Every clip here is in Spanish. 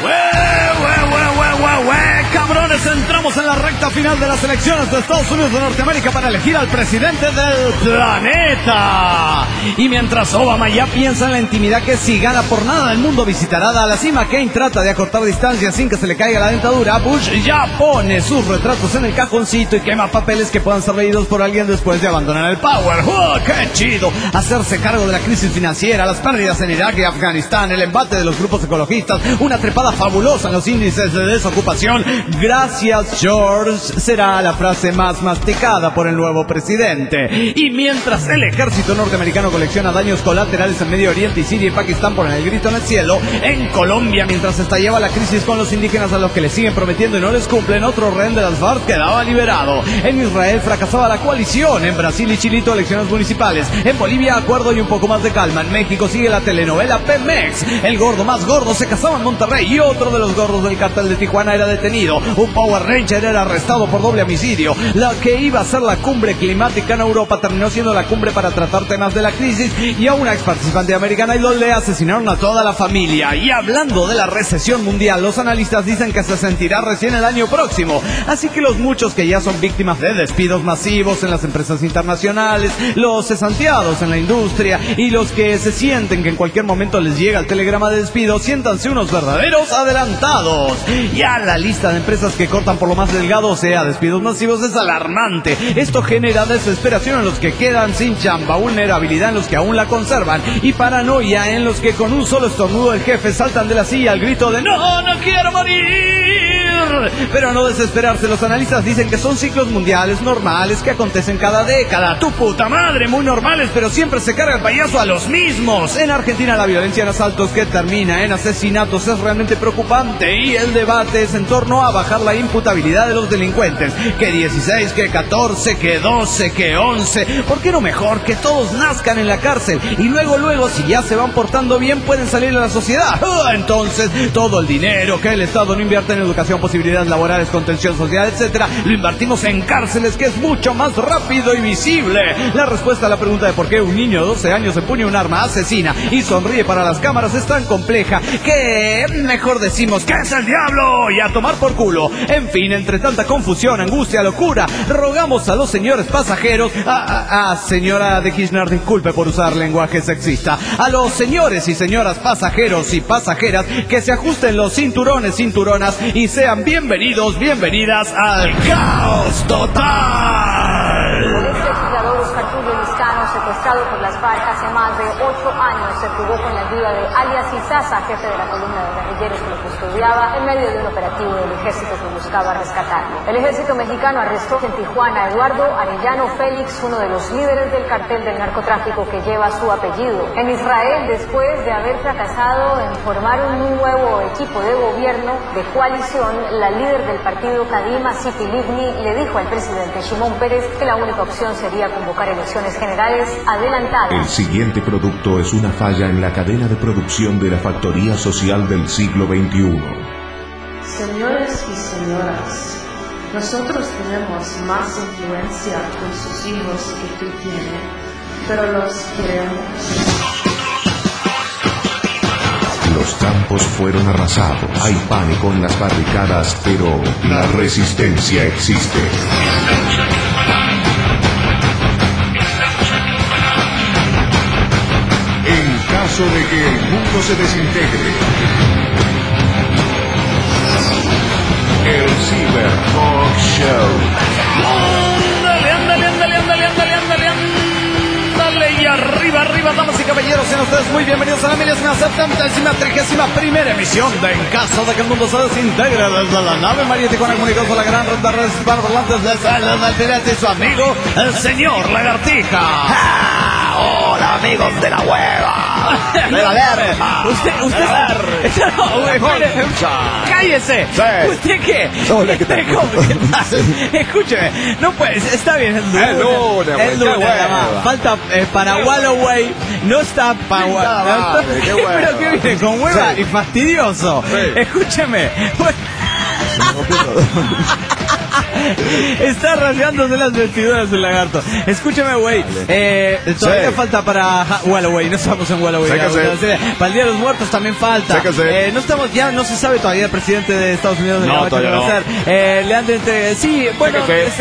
Cabrones, entramos en la recta final de las elecciones de Estados Unidos de Norteamérica para elegir al presidente del planeta. Y mientras Obama ya piensa en la intimidad que si gana por nada el mundo visitará a la cima, Kane trata de acortar distancias sin que se le caiga la dentadura, Bush ya pone sus retratos en el cajoncito y quema papeles que puedan ser leídos por alguien después de abandonar el power. ¡Oh, qué chido! Hacerse cargo de la crisis financiera, las pérdidas en Irak y Afganistán, el embate de los grupos ecologistas, una trepada fabulosa en los índices de desocupación. Gracias, George, será la frase más masticada por el nuevo presidente. Y mientras el ejército norteamericano colecciona daños colaterales en Medio Oriente y Siria y Pakistán por el grito en el cielo, en Colombia, mientras estallaba la crisis con los indígenas a los que les siguen prometiendo y no les cumplen, otro rehén de las FARC quedaba liberado. En Israel fracasaba la coalición, en Brasil y Chilito elecciones municipales, en Bolivia acuerdo y un poco más de calma, en México sigue la telenovela Pemex, el gordo más gordo se casaba en Monterrey y otro de los gordos del cartel de Tijuana era detenido. Un Power Ranger era arrestado por doble homicidio. La que iba a ser la cumbre climática en Europa terminó siendo la cumbre para tratar temas de la crisis, y a una ex participante de American Idol le asesinaron a toda la familia. Y hablando de la recesión mundial, los analistas dicen que se sentirá recién el año próximo. Así que los muchos que ya son víctimas de despidos masivos en las empresas internacionales, los cesanteados en la industria y los que se sienten que en cualquier momento les llega el telegrama de despido, siéntanse unos verdaderos adelantados. Ya la lista de empresas que cortan por lo más delgado, o sea, despidos masivos, es alarmante. Esto genera desesperación en los que quedan sin chamba, vulnerabilidad en los que aún la conservan y paranoia en los que con un solo estornudo del jefe saltan de la silla al grito de ¡No, no quiero morir! Pero a no desesperarse, los analistas dicen que son ciclos mundiales normales que acontecen cada década. ¡Tu puta madre! Muy normales, pero siempre se carga el payaso a los mismos. En Argentina la violencia en asaltos que termina en asesinatos es realmente preocupante y el debate es en torno a bajar la imputabilidad de los delincuentes. Que 16, que 14, que 12, que 11. ¿Por qué no mejor que todos nazcan en la cárcel y luego, si ya se van portando bien, pueden salir a la sociedad? Entonces, todo el dinero que el Estado no invierte en educación, posibilidades laborales, contención social, etcétera, lo invertimos en cárceles, que es mucho más rápido y visible. La respuesta a la pregunta de por qué un niño de 12 años empuña un arma asesina y sonríe para las cámaras es tan compleja que mejor decimos que es el diablo y a tomar por culo. En fin, entre tanta confusión, angustia, locura, rogamos a los señores pasajeros, señora de Kirchner, disculpe por usar lenguaje sexista, a los señores y señoras pasajeros y pasajeras que se ajusten los cinturones, cinturonas y sean bienvenidos, bienvenidas al caos total. Secuestrado por las FARC hace más de 8 años, se fugó con la ayuda de alias Izaza, jefe de la columna de guerrilleros que lo custodiaba, en medio de un operativo del ejército que buscaba rescatarlo. El ejército mexicano arrestó en Tijuana a Eduardo Arellano Félix, uno de los líderes del cartel del narcotráfico que lleva su apellido. En Israel, después de haber fracasado en formar un nuevo equipo de gobierno de coalición, la líder del partido Kadima, Tzipi Livni, le dijo al presidente Shimon Peres que la única opción sería convocar elecciones generales adelantadas. El siguiente producto es una falla en la cadena de producción de la factoría social del siglo XXI. Señores y señoras, nosotros tenemos más influencia con sus hijos que tú tienes, pero los queremos. Los campos fueron arrasados. Hay pánico en las barricadas, pero la resistencia existe. En caso de que el mundo se desintegre, el Cyber Talk Show. Y arriba, damas y caballeros, sean ustedes muy bienvenidos a la 1171ª emisión de En caso de que el mundo se desintegre, desde la nave María Tijuana, comunicados con la gran red de redes hispanoparlantes de Salas del Pirata y su amigo, el señor Lagartija. Hola, amigos de la hueva. De la verga. Usted cállese. Sí. ¿Usted qué? Hola, ¿qué tal? Escúcheme, no puedes, está bien, El lunes, nada más. Falta para Walloway, no está para Walloway. Qué hueva. Pero que viene con hueva, sí, y fastidioso. Sí. Escúcheme. Está rasgándose las vestiduras el lagarto. Escúchame, güey. Todavía falta para Walloway. No estamos en Walloway. Para el Día de los Muertos también falta. No estamos, ya no se sabe todavía el presidente de Estados Unidos. No, todavía no. Le han de entre... Sí, bueno.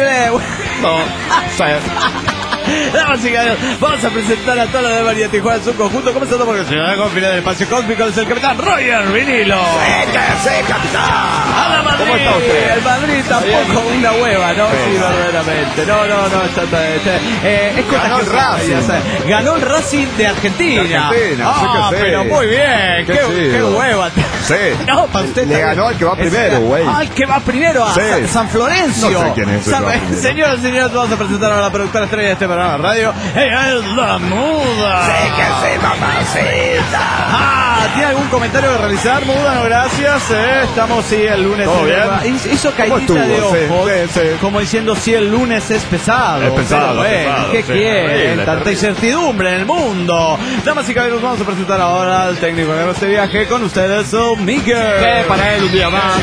Damas y caballeros, vamos a presentar a toda la de María Tijuana en su conjunto. ¿Cómo está todo? Porque el señor confina del espacio cósmico es el capitán Roger Vinilo. ¡Sí, capitán! ¡A la Madrid! ¿Cómo está usted? El Madrid tampoco una hueva, ¿no? Sí, verdaderamente. No, está ganó el Racing. Ganó el Racing de Argentina. Pero muy bien. Qué hueva. Sí. No, para usted le ganó al que va primero, güey. Al que va primero, a San Florencio. No sé quién es. Señoras y señores, vamos a presentar a la productora estrella de este programa de radio. Ella es la Muda. Sí, que sí, mamacita. ¿Tiene algún comentario que realizar, Muda? No, gracias. Estamos, sí, el lunes. ¿Todo bien? Hizo caidita de ojos. Sí. Como diciendo, sí, el lunes es pesado. Es pesado. Pero bueno, ¿qué quieren? Tanta incertidumbre en el mundo. Damas y caballeros, vamos a presentar ahora al técnico de este viaje con ustedes, Miguel. Que para él un día más.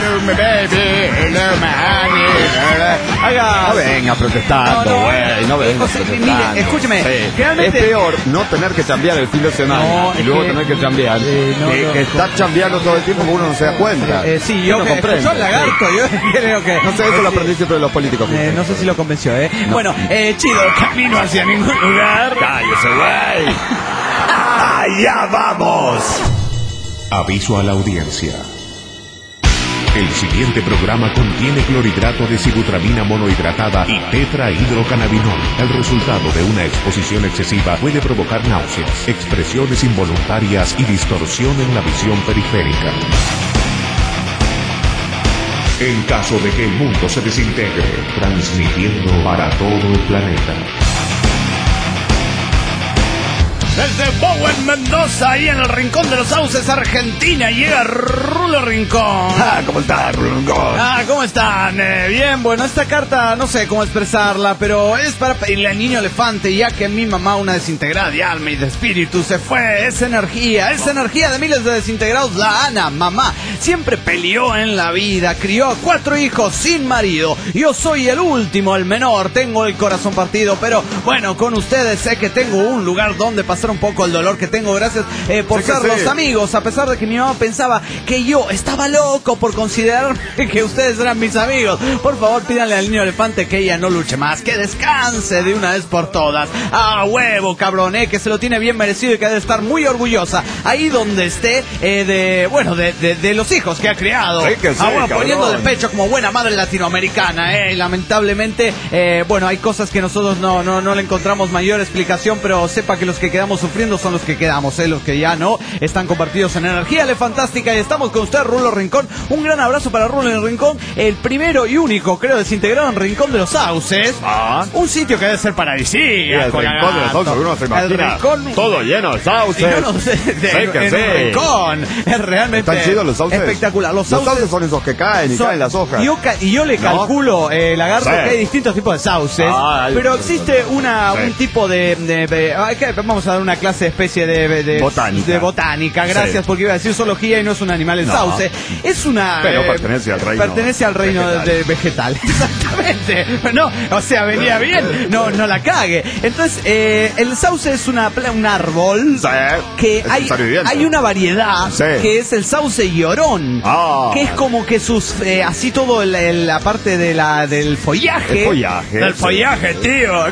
No venga protestando, güey. No venga protestando. Mire, escúcheme. Sí. Realmente es peor no tener que chambear el fin de semana y luego tener que chambear. Que estar chambeando todo el tiempo porque uno no se da cuenta. Sí, yo que escuchó el lagarto, yo creo que... No sé, eso lo aprendí siempre de los políticos. No sé si lo convenció, No. Bueno, chido, camino hacia ningún lugar. ¡Cállese, güey! ¡Allá vamos! Aviso a la audiencia. El siguiente programa contiene clorhidrato de sibutramina monohidratada y tetrahidrocannabinol. El resultado de una exposición excesiva puede provocar náuseas, expresiones involuntarias y distorsión en la visión periférica. En caso de que el mundo se desintegre, transmitiendo para todo el planeta. Desde Bowen, Mendoza, ahí en el Rincón de los Sauces, Argentina, llega Rulo Rincón. ¿Cómo está, Rulo Rincón? ¿Cómo están? Bien, bueno, esta carta no sé cómo expresarla, pero es para pedirle al niño elefante, ya que mi mamá, una desintegrada de alma y de espíritu, se fue. Esa energía de miles de desintegrados, la Ana, mamá, siempre peleó en la vida, crió a 4 hijos sin marido. Yo soy el último, el menor, tengo el corazón partido, pero bueno, con ustedes sé que tengo un lugar donde pasar un poco el dolor que tengo, gracias por ser los amigos, a pesar de que mi mamá pensaba que yo estaba loco por considerar que ustedes eran mis amigos. Por favor, pídanle al niño elefante que ella no luche más, que descanse de una vez por todas. Huevo, cabrón, que se lo tiene bien merecido y que debe estar muy orgullosa ahí donde esté de los hijos que ha criado. Sí, que sí, poniendo de pecho como buena madre latinoamericana, y lamentablemente, hay cosas que nosotros no le encontramos mayor explicación, pero sepa que los que quedamos sufriendo son los que quedamos, los que ya no están compartidos en energía fantástica. Y estamos con usted, Rulo Rincón. Un gran abrazo para Rulo Rincón, el primero y único, creo, desintegrado en Rincón de los Sauces. Un sitio que debe ser paradisíaco. El Rincón de los Sauces, uno se imagina todo lleno de sauces. Rincón es realmente están chidos los sauces. Espectacular. Los sauces son esos que caen y caen las hojas. Y yo le calculo, lagarto, que hay distintos tipos de sauces, pero existe un tipo vamos a dar una clase de especie de botánica, gracias, porque iba a decir zoología y no es un animal el sauce, es una... Pero pertenece al reino vegetal. Exactamente. No, o sea, venía bien, no la cague. Entonces, el sauce es un árbol que hay una variedad que es el sauce llorón, que es como que sus, así todo la parte del follaje. Del follaje, tío.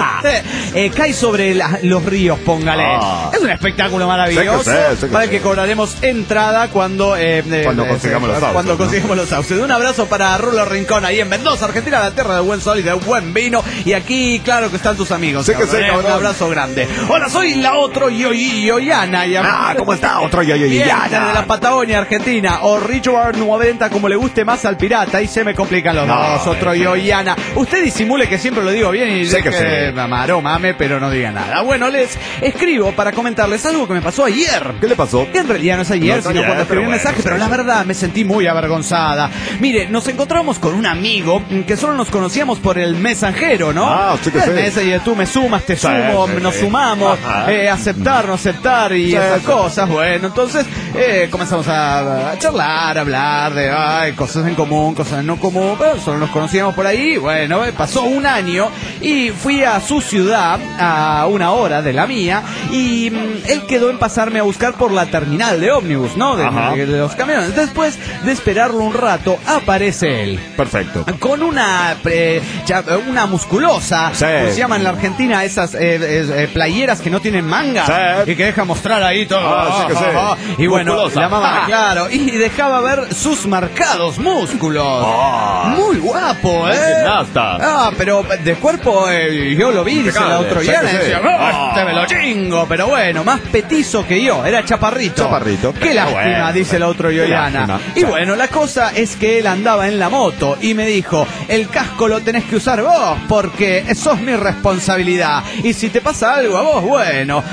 Cae sobre los ríos, póngale. Es un espectáculo maravilloso para el que cobraremos entrada cuando consigamos los sauces. Un abrazo para Rulo Rincón ahí en Mendoza, Argentina, la tierra del buen sol y del buen vino. Y aquí, claro que están tus amigos. Un abrazo grande. Hola, soy la otro Yoyana. ¿Cómo está otro Yoyana? De la Patagonia, Argentina. O Richard 90, como le guste más al pirata. Y se me complican los dos. Otro Yoyana. Usted disimule que siempre lo digo bien y sé que mame, pero no diga nada. Bueno, les escribo para comentarles algo que me pasó ayer. ¿Qué le pasó? Que en realidad no es ayer, sino cuando escribí un mensaje, pero la verdad me sentí muy avergonzada. Mire, nos encontramos con un amigo que solo nos conocíamos por el mensajero, ¿no? Ah, sí que sí. Messenger, tú me sumas, te sumo, nos sumamos, aceptar, no aceptar y esas cosas. Bueno, entonces comenzamos a charlar, a hablar de cosas en común, cosas no común, pero solo nos conocíamos por ahí. Bueno, pasó un año y fui a su ciudad a 1 hora de la mía y él quedó en pasarme a buscar por la terminal de ómnibus, ¿no? De los camiones. Después de esperarlo un rato, aparece él. Perfecto. Con una musculosa, se llama en la Argentina esas playeras que no tienen manga y que deja mostrar ahí todo. Y bueno, la mamá, claro, y dejaba ver sus marcados músculos. Muy guapo, pero de cuerpo yo lo vi, dice la otra Yana, decía, te me lo chingo, pero bueno, más petizo que yo, era chaparrito. Qué lástima, dice la otra Yana. Y bueno, la cosa es que él andaba en la moto y me dijo, el casco lo tenés que usar vos porque sos mi responsabilidad. Y si te pasa algo a vos, bueno.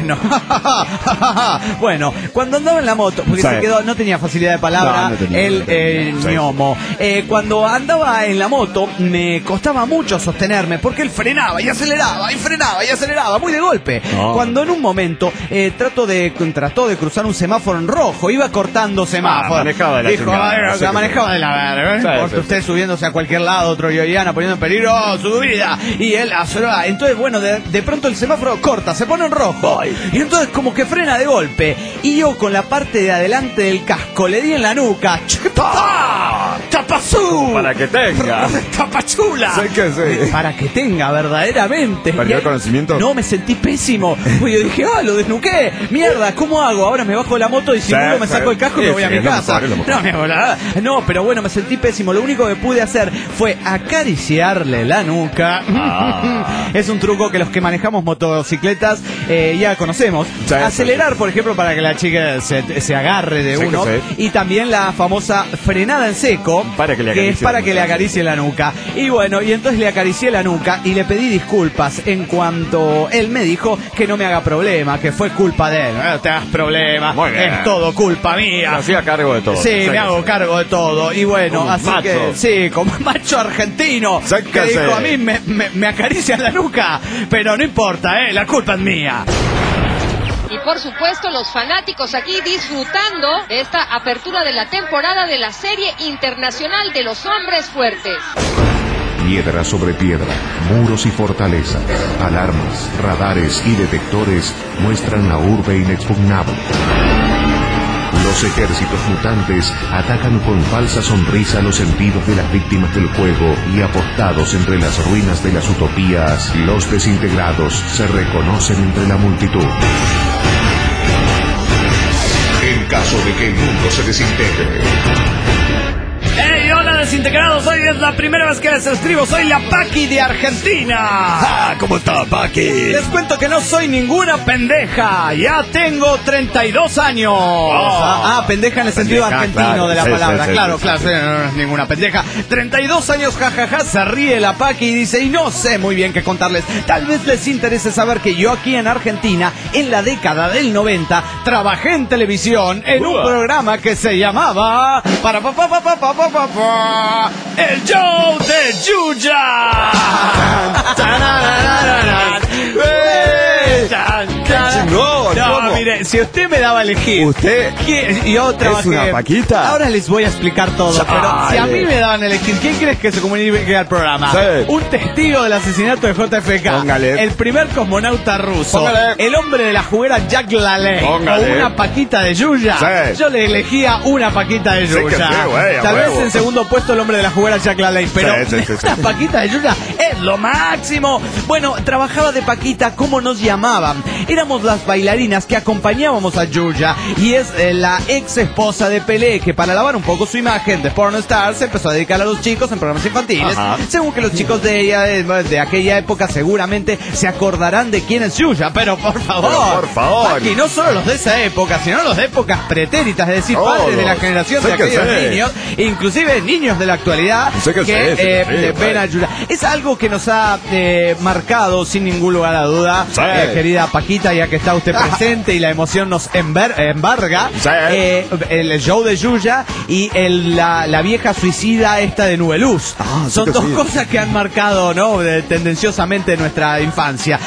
Bueno, cuando andaba en la moto, porque se quedó, no tenía facilidad de palabra, el ñomo. Cuando andaba en la moto, me costaba mucho sostenerme porque él frenaba y aceleraba, muy de golpe. Cuando en un momento trató de cruzar un semáforo en rojo, iba cortando semáforo. La manejaba de la verga, porque usted subiéndose a cualquier lado, otro Yoyana poniendo en peligro su vida, y él aceleraba. Entonces, bueno, de pronto el semáforo corta, se pone en rojo, y entonces como que frena de golpe, y yo con la parte de adelante del casco le di en la nuca. ¡Tapazú! Para que tenga. ¡Tapachula! Para que tenga, verdaderamente. ¿Perdió el conocimiento? No, me sentí pésimo. Pues yo dije, lo desnuqué. Mierda, ¿cómo hago? Ahora me bajo de la moto y si no me saco el casco y me voy a mi casa. No, pero bueno, me sentí pésimo. Lo único que pude hacer fue acariciarle la nuca. Es un truco que los que manejamos motocicletas ya conocemos. Acelerar, por ejemplo, para que la chica se agarre de uno. Y también la famosa frenada en seco, que es para que le acaricie la nuca. Y bueno, y entonces le acaricié la nuca y le pedí disculpas en cuanto él me dijo que no me haga problema, que fue culpa de él. No te hagas problema, es todo culpa mía. Me hacía cargo de todo. Sí, me hago cargo de todo. Y bueno, como así que sí, como macho argentino que dijo, a mí me acarician la nuca, pero no importa, la culpa es mía. Y por supuesto los fanáticos aquí disfrutando de esta apertura de la temporada de la Serie Internacional de los Hombres Fuertes. Piedra sobre piedra, muros y fortalezas, alarmas, radares y detectores muestran la urbe inexpugnable. Los ejércitos mutantes atacan con falsa sonrisa los sentidos de las víctimas del juego y apostados entre las ruinas de las utopías, los desintegrados se reconocen entre la multitud. En caso de que el mundo se desintegre. ¡Hey, hola desintegrados! Hoy es la primera vez que les escribo. Soy la Paqui de Argentina. ¿Cómo está, Paqui? Les cuento que no soy ninguna pendeja. Ya tengo 32 años. Pendeja en el sentido argentino de la palabra. Claro, no es ninguna pendeja. 32 años, jajaja, se ríe la Paqui y dice, y no sé muy bien qué contarles. Tal vez les interese saber que yo aquí en Argentina, en la década del 90, trabajé en televisión en un programa que se llamaba El Show de Yuya. No, mire, si usted me daba a elegir, yo trabajé. ¿Es una Paquita? Ahora les voy a explicar todo, pero si a mí me daban a elegir, ¿quién crees que se comunique al programa? Un testigo del asesinato de JFK. Póngale. El primer cosmonauta ruso. Póngale. El hombre de la juguera Jack LaLanne. Póngale. O una Paquita de Yuya. Yo le elegía una Paquita de Yuya. Tal vez en segundo puesto el hombre de la juguera Jack LaLanne, pero una Paquita de Yuya es lo máximo. Bueno, trabajaba de Paquita, ¿cómo nos llamaban? Éramos las bailarinas que acompañábamos a Yuya, y es la ex esposa de Pelé, que para lavar un poco su imagen de pornostar se empezó a dedicar a los chicos en programas infantiles. Según que los chicos de ella, de aquella época, seguramente se acordarán de quién es Yuya, pero por favor, aquí no solo los de esa época, sino los de épocas pretéritas, es decir, padres de la generación de aquellos niños, inclusive niños de la actualidad que ven a Yuya. Es algo que nos ha marcado sin ningún lugar a duda, querida Paquita, Suiza, ya que está usted presente y la emoción nos embarga. Sí. El show de Yuya y la vieja suicida esta de Nubeluz. Son dos cosas que han marcado, ¿no? Tendenciosamente nuestra infancia.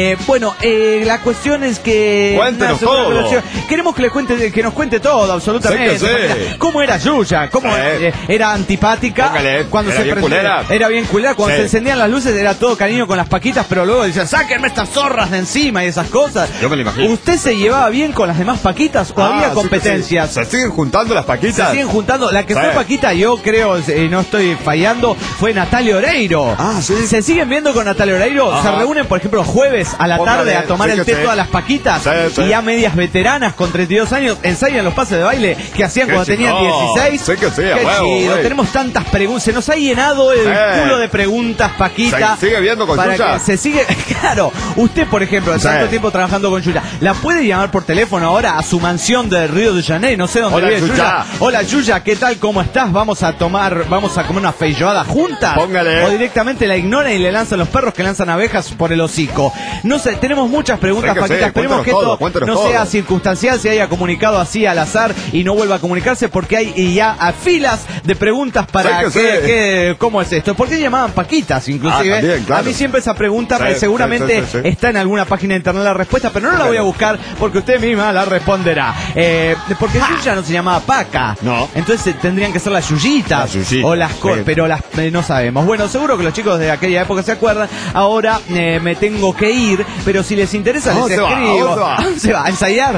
La cuestión es que... Cuéntenos todo. Queremos que nos cuente todo, absolutamente. Sí. ¿Cómo era Yuya? ¿Cómo era antipática? Póngale, cuando era bien culera. Era bien culera. Cuando se encendían las luces era todo cariño con las paquitas, pero luego decía, sáquenme estas zorras de encima y esas cosas. Yo me lo imagino. ¿Usted se llevaba bien con las demás paquitas o había competencias? Sí. ¿Se siguen juntando las paquitas? Se siguen juntando. La que fue paquita, yo creo, no estoy fallando, fue Natalia Oreiro. ¿Sí? ¿Se siguen viendo con Natalia Oreiro? Se reúnen, por ejemplo, jueves a la tarde a tomar el té todas las paquitas. Y ya medias veteranas con 32 años ensayan los pases de baile que hacían cuando tenían 16. Sí que sí, Qué chido. Tenemos tantas preguntas. Se nos ha llenado el culo de preguntas, Paquita. ¿Se sigue viendo con Yuya? Se sigue. Claro. Usted, por ejemplo, de tanto tiempo trabajando con Yuya, ¿la puede llamar por teléfono ahora a su mansión de Río de Janeiro? No sé dónde vive Yuya. Hola, Yuya, ¿qué tal? ¿Cómo estás? Vamos a comer una feijoada juntas. Póngale. O directamente la ignoran y le lanzan los perros que lanzan abejas por el hocico. No sé, tenemos muchas preguntas, Paquita. Esperemos que esto no sea circunstancial, se haya comunicado así al azar y no vuelva a comunicarse, porque hay ya filas de preguntas para ¿cómo es esto? ¿Por qué llamaban Paquitas, inclusive? También, claro. A mí siempre esa pregunta seguramente está en alguna página de internet la respuesta, pero no la voy a buscar porque usted misma la responderá. Porque Yuya no se llamaba Paca. No. Entonces tendrían que ser las Yuyitas. O las pero las no sabemos. Bueno, seguro que los chicos de aquella época se acuerdan. Ahora me tengo que ir, pero si les interesa les escribo. ¿Se va a ensayar?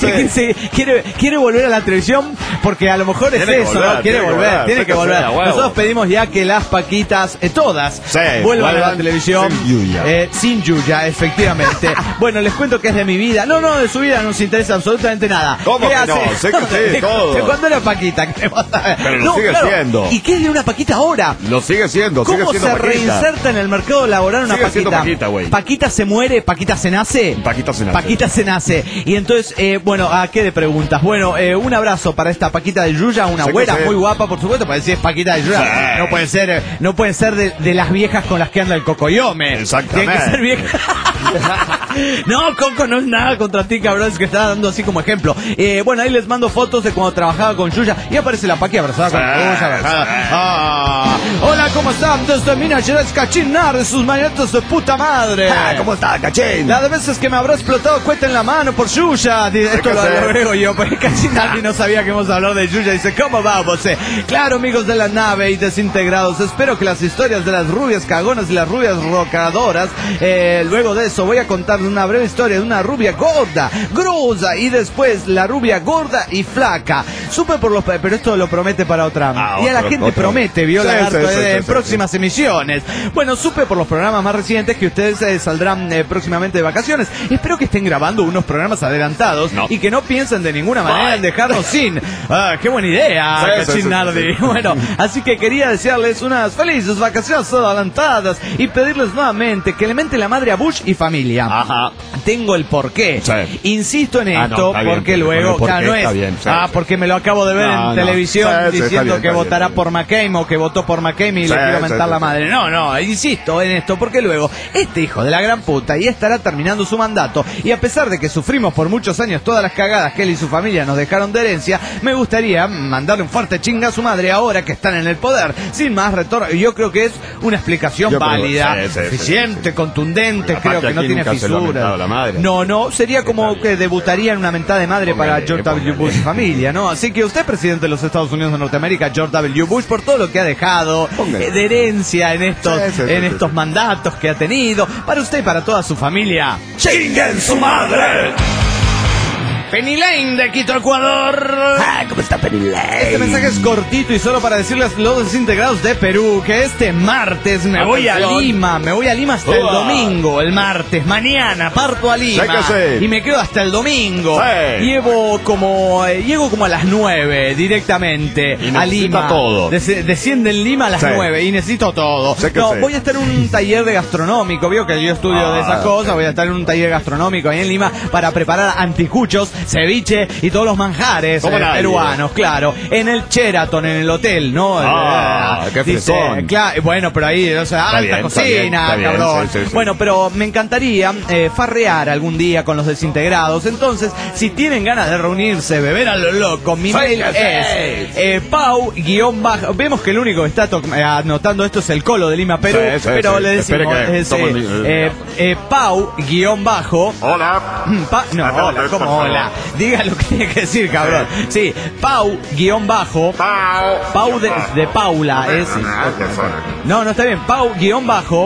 Quiere volver a la televisión porque a lo mejor es eso, ¿no? Quiere volver. Nosotros pedimos ya que las Paquitas, todas, vuelvan a la televisión sin Yuya, efectivamente. Bueno, les cuento que es de mi vida. No, de su vida no nos interesa absolutamente nada. ¿Cómo que no? Sé que sí, todo. ¿De cuándo era Paquita? Pero lo sigue siendo. ¿Y qué es de una Paquita ahora? Lo sigue siendo. ¿Cómo sigue siendo se Paquita. reinserta en el mercado laboral una Paquita? Paquita, güey. ¿Paquita se muere? ¿Paquita se nace? Paquita se nace. Y entonces, ¿a qué de preguntas? Bueno, un abrazo para esta Paquita de Yuya, una güera muy guapa, por supuesto, para decir es Paquita de Yuya. No pueden ser de las viejas con las que anda el Cocoyome. Exactamente. Tienen que ser viejas. No, Coco, no es nada contra ti, cabrón, es que está dando así como ejemplo. Ahí les mando fotos de cuando trabajaba con Yuya y aparece la Paqui abrazada con Yuya. Hola, ¿cómo están? Desde Minas Gerais, Cachinar, de sus mañetos de puta madre. ¿Cómo está, Cachín? La de veces que me habrá explotado cuenta en la mano por Yuya. Esto lo agrego yo, porque Cachinar no sabía que íamos a hablar de Yuya. Dice, ¿cómo vamos? Claro, amigos de la nave y desintegrados, espero que las historias de las rubias cagonas y las rubias rocadoras, luego de eso voy a contar una breve historia de una rubia gorda, grosa, y después la rubia gorda y flaca. Supe por los... Pero esto lo promete para otra... y a la gente promete, vio Lagarto en próximas emisiones. Bueno, supe por los programas más recientes que ustedes saldrán próximamente de vacaciones. Espero que estén grabando unos programas adelantados y que no piensen de ninguna manera en dejarnos sin... ¡Qué buena idea, Cachinardi! Bueno, así que quería desearles unas felices vacaciones adelantadas y pedirles nuevamente que le mente la madre a Bush y familia. Tengo el porqué. Insisto en esto porque luego... porque me lo acabo de ver en televisión diciendo que votará por McCain o que votó por McCain y le quiero mentar la madre. No, insisto en esto porque luego este hijo de la gran puta ya estará terminando su mandato y a pesar de que sufrimos por muchos años todas las cagadas que él y su familia nos dejaron de herencia, me gustaría mandarle un fuerte chinga a su madre ahora que están en el poder. Sin más retorno, yo creo que es una explicación válida, eficiente, contundente, creo que no tiene fisuras. No, sería como que debutaría en una mentada de madre para George W. Bush y familia, ¿no? Así que usted, presidente de los Estados Unidos de Norteamérica, George W. Bush, por todo lo que ha dejado de herencia en estos mandatos que ha tenido, para usted y para toda su familia, ¡chinguen su madre! Penny Lane de Quito, Ecuador. ¿Cómo está Penny Lane? Este mensaje es cortito y solo para decirles los desintegrados de Perú que este martes me voy a Lima. Me voy a Lima hasta el domingo. El martes, mañana, parto a Lima. Y me quedo hasta el domingo. Llego como a las 9 directamente a Lima. Todo. Desciende en Lima a las 9 y necesito todo. Voy a estar en un taller de gastronómico. Vio que yo estudio de esas cosas. Voy a estar en un taller gastronómico ahí en Lima para preparar anticuchos ceviche y todos los manjares peruanos, claro. En el Sheraton, en el hotel, ¿no? Qué fresón. Bueno, pero ahí, o sea, alta cocina, cabrón. Sí. Bueno, pero me encantaría farrear algún día con los desintegrados. Entonces, si tienen ganas de reunirse, beber a lo loco, mi mail es Pau _. Vemos que el único que está anotando esto es el Colo de Lima, Perú, pero le decimos Pau _ Hola. Hola, ¿cómo hola? Diga lo que tiene que decir, cabrón. Sí, Pau _ Pau de Paula es. No está bien. Pau _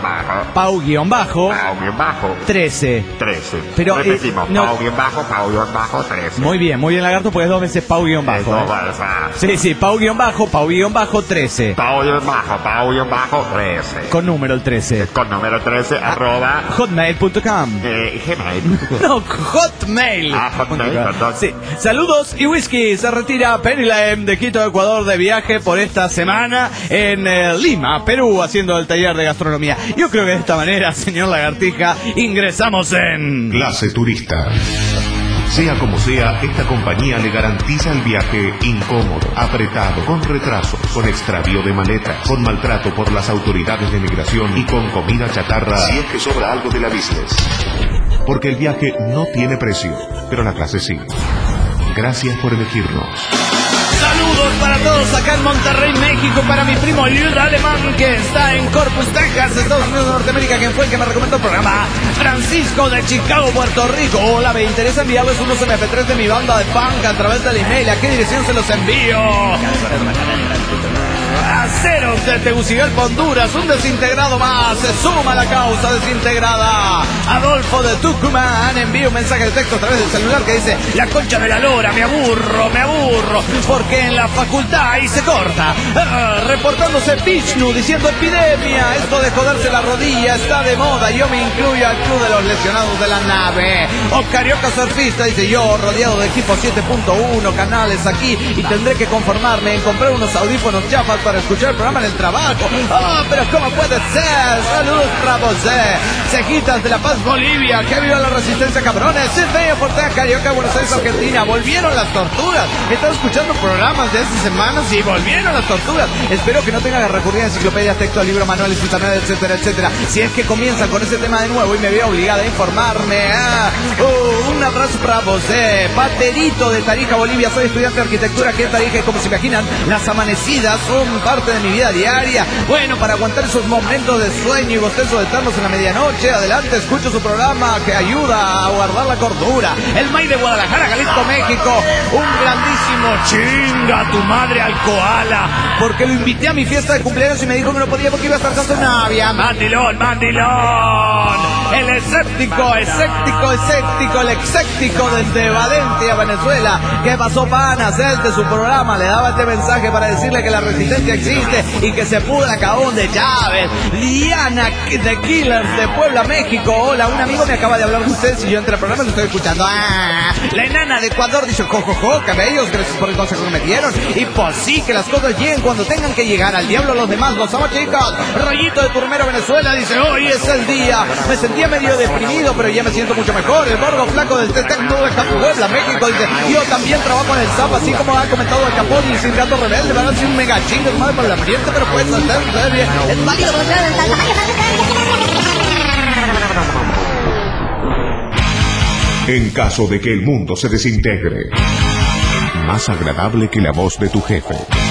13. Pero repetimos, Pau _ 13. Muy bien, lagarto, pues 2 veces Pau _ Sí, Pau _ 13. Pau _ 13. Con número el 13. Con número 13 arroba hotmail.com. Gmail. No, Hotmail. Hotmail, perdón. Sí. Saludos y whisky. Se retira Penny Lame de Quito, Ecuador, de viaje por esta semana en Lima, Perú, haciendo el taller de gastronomía. Yo creo que de esta manera, señor Lagartija, ingresamos en Clase Turista. Sea como sea, esta compañía le garantiza el viaje incómodo, apretado, con retrasos, con extravío de maletas, con maltrato por las autoridades de migración y con comida chatarra si es que sobra algo de la business. Porque el viaje no tiene precio, pero la clase sí. Gracias por elegirnos. Saludos para todos acá en Monterrey, México, para mi primo Liud Alemán, que está en Corpus, Texas, Estados Unidos de Norteamérica, quien fue el que me recomendó el programa. Francisco de Chicago, Puerto Rico. Hola, me interesa enviarles unos MP3 de mi banda de punk a través del email. ¿A qué dirección se los envío? Aceros de Tegucigalpa, Honduras, un desintegrado más, se suma a la causa desintegrada. Adolfo de Tucumán envía un mensaje de texto a través del celular que dice: la concha de la lora, me aburro, porque en la facultad ahí se corta. Reportándose Vishnu diciendo: epidemia, esto de joderse la rodilla está de moda, yo me incluyo al club de los lesionados de la nave. O Carioca Surfista dice: yo rodeado de equipo 7.1 canales aquí y tendré que conformarme en comprar unos audífonos chafas para escuchar el programa en el trabajo. Pero ¿cómo puede ser? Saludos, Rabosé. Cejitas de La Paz, Bolivia. Que viva la resistencia, cabrones. Silvia Portea, Carioca, Buenos Aires, Argentina. Volvieron las tortugas. He estado escuchando programas de estas semanas y volvieron las tortugas. Espero que no tenga que recurrir a enciclopedias, texto, libro, manuales, internet, etcétera, etcétera. Si es que comienzan con ese tema de nuevo y me veo obligada a informarme. Un abrazo para Rabosé. Paterito de Tarija, Bolivia. Soy estudiante de arquitectura aquí en Tarija y, como se imaginan, las amanecidas son parte de mi vida diaria. Bueno, para aguantar esos momentos de sueño y bostezo eternos en la medianoche, adelante, escucho su programa que ayuda a guardar la cordura. El May de Guadalajara, Jalisco, México. Un grandísimo chinga a tu madre al koala, porque lo invité a mi fiesta de cumpleaños y me dijo que no podía porque iba a estar con su novia. Mandilón. El escéptico, el exéctico desde Valencia, Venezuela. ¿Qué pasó, panas? Él de su programa le daba este mensaje para decirle que la resistencia existe y que se pudra cabón de Chávez. Diana de Killers de Puebla, México. Hola, un amigo me acaba de hablar de ustedes y yo entre el programa lo estoy escuchando. La enana de Ecuador dice: jojojo, cabellos, gracias por el consejo que me dieron. Y pues sí, que las cosas lleguen cuando tengan que llegar. Al diablo los demás, los amo, chicos. Rollito de Turmero, Venezuela, dice: hoy es el día. Me sentía medio deprimido, pero ya me siento mucho mejor. El gordo flaco del Tetecno de Puebla, México, dice: yo también trabajo en el SAP, así como ha comentado el Capón y el Sindicato Rebelde. Van a ser un mega chingo, madre, por el ambiente, pero puedes hacer bien. Es válido. En caso de que el mundo se desintegre, más agradable que la voz de tu jefe.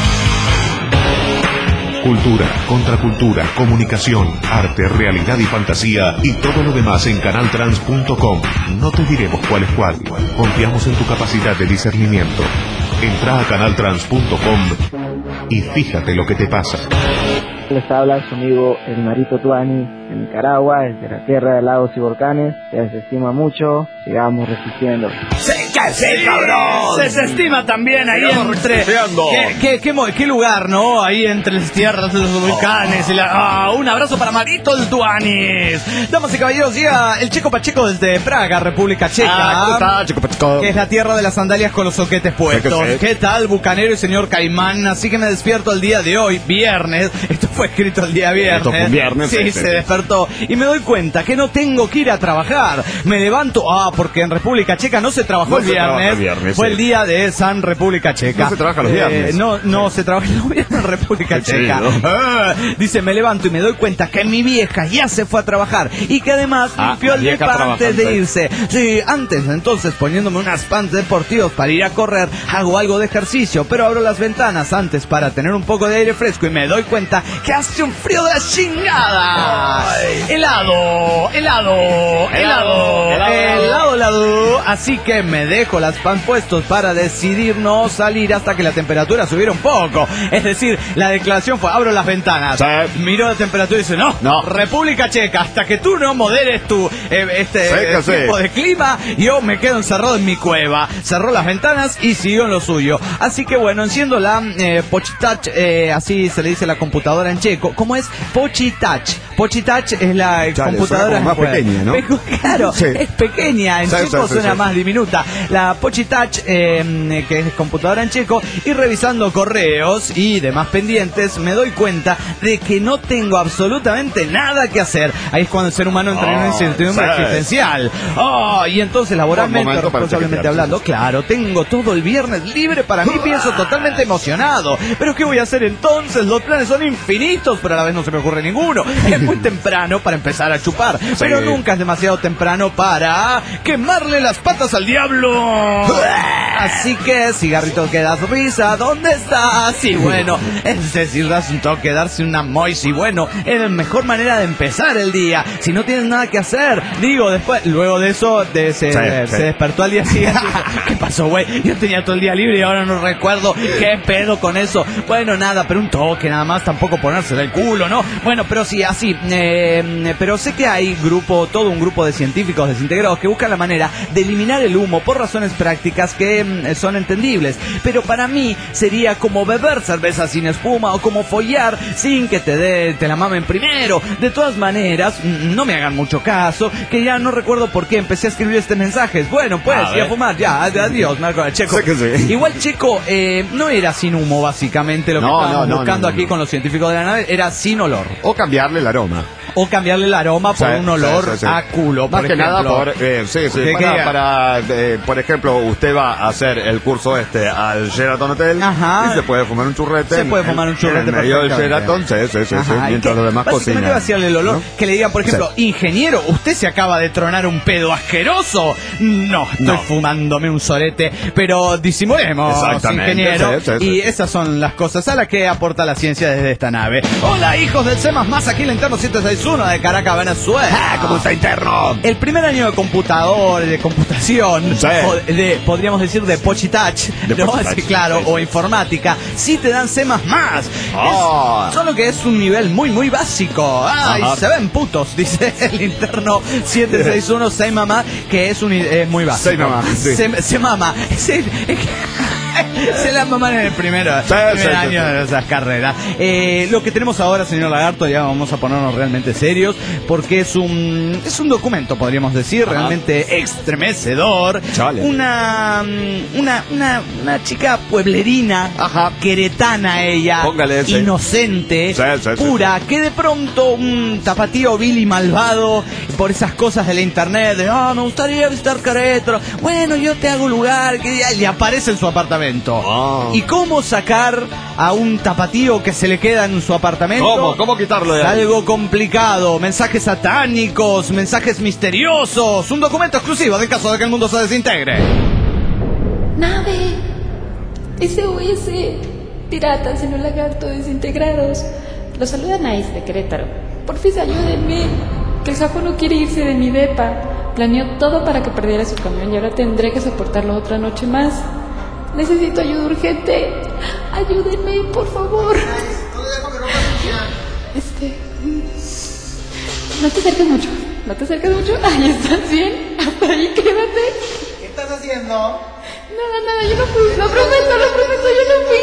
Cultura, contracultura, comunicación, arte, realidad y fantasía y todo lo demás en canaltrans.com. No te diremos cuál es cuál. Confiamos en tu capacidad de discernimiento. Entra a canaltrans.com y fíjate lo que te pasa. Les habla su amigo el Marito Tuani de Nicaragua, desde la tierra de lagos y volcanes. Se desestima mucho, sigamos resistiendo. Sí, cabrón. Se desestima también ahí entre... ¿Qué lugar, no? Ahí entre las tierras de los volcanes. Un abrazo para Marito el Tuanis. Damas y caballeros, llega el Checo Pacheco desde Praga, República Checa. ¿Cómo está, Checo Pacheco? Que es la tierra de las sandalias con los soquetes puestos. ¿Qué tal, bucanero y señor Caimán? Así que me despierto el día de hoy, viernes. Esto fue escrito el día viernes. Esto fue un viernes. Sí, se despertó. Y me doy cuenta que no tengo que ir a trabajar. Me levanto, porque en República Checa no se trabajó el viernes. Fue el día de San República Checa. No se trabaja los viernes. No se trabaja los viernes en República Checa. Dice, me levanto y me doy cuenta que mi vieja ya se fue a trabajar y que además limpió el depa antes de irse. Sí, antes, entonces, poniéndome unas pants deportivos para ir a correr, hago algo de ejercicio, pero abro las ventanas antes para tener un poco de aire fresco y me doy cuenta que hace un frío de la chingada. Helado. Así que me dejo las pants puestos para decidir no salir hasta que la temperatura subiera un poco. Es decir, la declaración fue, abro las ventanas, miro la temperatura y dice, no, República Checa, hasta que tú no moderes tu tipo de clima, yo me quedo encerrado en mi cueva. Cerró las ventanas y siguió en lo suyo. Así que bueno, enciendo la Počítač, así se le dice la computadora en checo. ¿Cómo es? Počítač. Počítač es la computadora más pequeña, ¿no? Claro, es pequeña, en checo suena más diminuta. La Počítač, que es computadora en checo, y revisando correos y demás pendientes, me doy cuenta de que no tengo absolutamente nada que hacer. Ahí es cuando el ser humano entra en una incertidumbre existencial. Y entonces laboralmente, responsablemente hablando, claro, tengo todo el viernes libre para mí, pienso totalmente emocionado. Pero ¿qué voy a hacer entonces? Los planes son infinitos, pero a la vez no se me ocurre ninguno. Es muy temprano para empezar a chupar, pero nunca es demasiado temprano para quemarle las patas al diablo. Así que, cigarrito que das risa, ¿dónde estás? Y bueno, es decir, das un toque, darse una mois y bueno, es la mejor manera de empezar el día. Si no tienes nada que hacer, digo, luego de eso, se despertó al día siguiente. ¿Qué pasó, güey? Yo tenía todo el día libre y ahora no recuerdo qué pedo con eso. Bueno, nada, pero un toque nada más, tampoco ponérselo el culo, ¿no? Bueno, pero sí, así. Pero sé que hay todo un grupo de científicos desintegrados que buscan la manera de eliminar el humo por razones prácticas que son entendibles. Pero para mí sería como beber cerveza sin espuma o como follar sin que te la mamen primero. De todas maneras, no me hagan mucho caso, que ya no recuerdo por qué empecé a escribir este mensaje. Bueno, pues, y a fumar, ya, adiós, Marco Checo. Sé que sí. Igual Checo no era sin humo, básicamente, lo que estábamos buscando aquí con los científicos de la nave, era sin olor. O cambiarle el aroma. O cambiarle el aroma por un olor a culo. Más que nada por ejemplo, usted va a hacer el curso al Sheraton Hotel y se puede fumar un churrete. En el medio del Sheraton, mientras los demás cocinan. ¿Qué va a hacerle el olor? Que le digan, por ejemplo, ingeniero, ¿usted se acaba de tronar un pedo asqueroso? No, estoy fumándome un sorete, pero disimulemos, ingeniero. Y esas son las cosas a las que aporta la ciencia desde esta nave. Hola, hijos del C++, aquí el interno 761 de Caracas, Venezuela. ¿Cómo está interno? El primer año de computación, podríamos decir de Počítač, ¿no? Sí, claro, o informática, sí te dan C++. Solo que es un nivel muy, muy básico. Se ven putos, dice el interno 761, C++, que es muy básico. Se mama. Se la maman en el primer año de esas carreras. Lo que tenemos ahora, señor Lagarto, ya vamos a ponernos realmente serios, porque es un documento, podríamos decir, realmente estremecedor. Una chica pueblerina, queretana ella, inocente, pura, que de pronto un tapatío vil y malvado, por esas cosas de la internet, de me gustaría visitar Querétaro, bueno, yo te hago lugar, que ya le aparece en su apartamento. ¿Y cómo sacar a un tapatío que se le queda en su apartamento? ¿Cómo quitarlo de ahí? Algo complicado, mensajes satánicos, mensajes misteriosos, un documento exclusivo en caso de que el mundo se desintegre. Nave, SOS, piratas en un lagarto desintegrados. Los saluda Nice de Querétaro. Porfis, ayúdenme, que el sapo no quiere irse de mi depa. Planeó todo para que perdiera su camión y ahora tendré que soportarlo otra noche más. Necesito ayuda urgente. Ayúdenme, por favor. No te acerques mucho. Ahí estás bien. Hasta ahí quédate. ¿Qué estás haciendo? Nada, yo no fui. Lo prometo, yo no fui.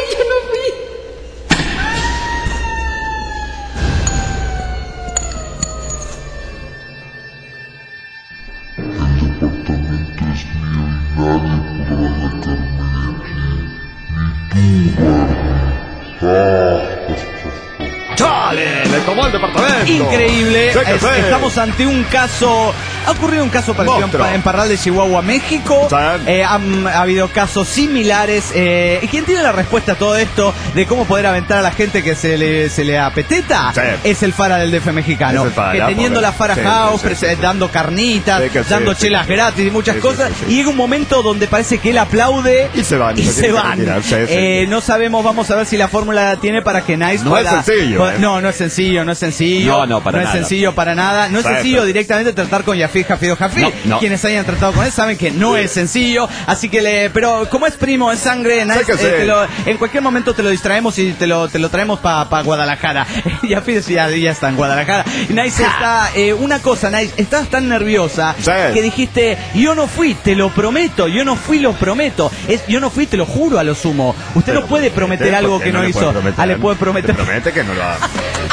¡Chale! ¡Le tomó el departamento! Increíble. Estamos ante un caso Ha ocurrido un caso parecido en Parral de Chihuahua, México. Ha habido casos similares. ¿Quién tiene la respuesta a todo esto de cómo poder aventar a la gente que se le apeteta? Es el Fara del DF mexicano. Que teniendo la Fara House, dando carnitas, dando chelas gratis y muchas cosas. Y llega un momento donde parece que él aplaude y se van. No sabemos, vamos a ver si la fórmula tiene para que Nice pueda... Es sencillo. No es sencillo. No es sencillo para nada. No es sencillo directamente tratar con Yafid Hafid Hafid. Quienes hayan tratado con él saben que no es sencillo. Así que pero como es primo, es sangre, Nice, en cualquier momento te lo distraemos y te lo traemos para Guadalajara. Yafid ya está en Guadalajara. Nice está... una cosa, Nice, estás tan nerviosa que dijiste, yo no fui, te lo prometo. Yo no fui, lo prometo. Yo no fui, te lo juro, a lo sumo. Usted no puede prometer algo que no hizo. Le puede prometer. Promete que no lo haga.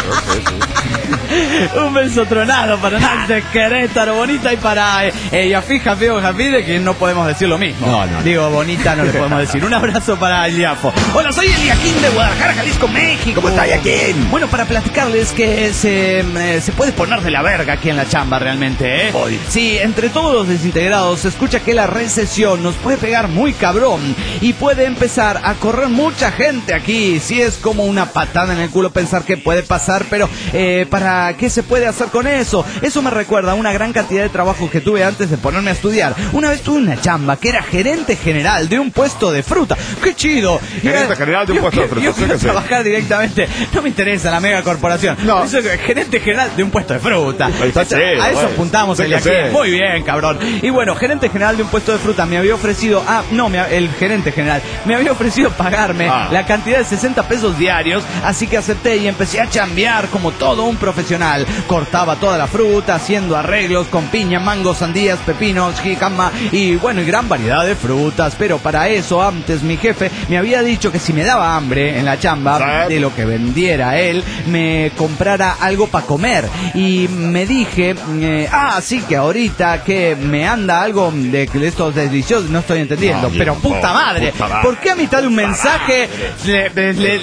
Un beso tronado para Nice de Querétaro, bonita, y para Yafid Hafid Hafid, que no podemos decir lo mismo. Digo, bonita no le podemos decir. Un abrazo para el Yafo. Hola, soy Eliaquín de Guadalajara, Jalisco, México. ¿Cómo está, Eliaquín? Bueno, para platicarles que se puede poner de la verga aquí en la chamba realmente, ¿eh? Sí, entre todos los desintegrados se escucha que la recesión nos puede pegar muy cabrón y puede empezar a correr mucha gente aquí. Sí, es como una patada en el culo pensar que puede pasar, pero ¿para qué se puede hacer con eso? Eso me recuerda a una gran cantidad de trabajos que tuve antes de ponerme a estudiar. Una vez tuve una chamba que era gerente general de un puesto de fruta. ¡Qué chido! Gerente general de un puesto de fruta. Yo quiero trabajar directamente. No me interesa la mega corporación. No. Soy gerente general de un puesto de fruta. A eso apuntamos el aquí. Muy bien, cabrón. Y bueno, gerente general de un puesto de fruta me había ofrecido... el gerente general me había ofrecido pagarme la cantidad de 60 pesos diarios, así que acepté y empecé a chambear como todo un profesional. Cortaba toda la fruta, haciendo arreglos con piña, mango, sandías, pepinos, jícama y gran variedad de frutas. Pero para eso antes mi jefe me había dicho que si me daba hambre en la chamba de lo que vendiera él, me comprara algo para comer. Y me dije, sí, que ahorita que me anda algo de estos deliciosos, no estoy entendiendo, pero puta madre, ¿por qué a mitad de un mensaje le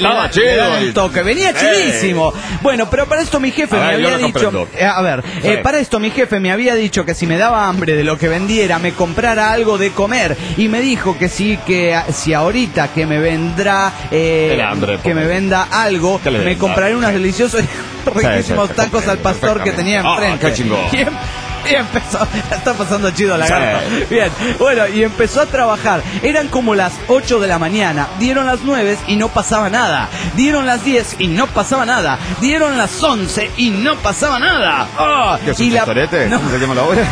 dan el toque? Venía chidísimo. Bueno, pero para esto mi jefe me había dicho, para esto mi jefe me había dicho que si me daba hambre de lo que vendiera, me comprara algo de comer. Y me dijo que sí, que si ahorita que me vendrá, que me venda algo, me compraré unos deliciosos riquísimos tacos al pastor que tenía enfrente. Y empezó, está pasando chido la gata. Bien, bueno, y empezó a trabajar. Eran como las 8 de la mañana. Dieron las 9 y no pasaba nada. Dieron las 10 y no pasaba nada. Dieron las 11 y no pasaba nada. ¿Qué es un torete? No. ¿Se llama la obra?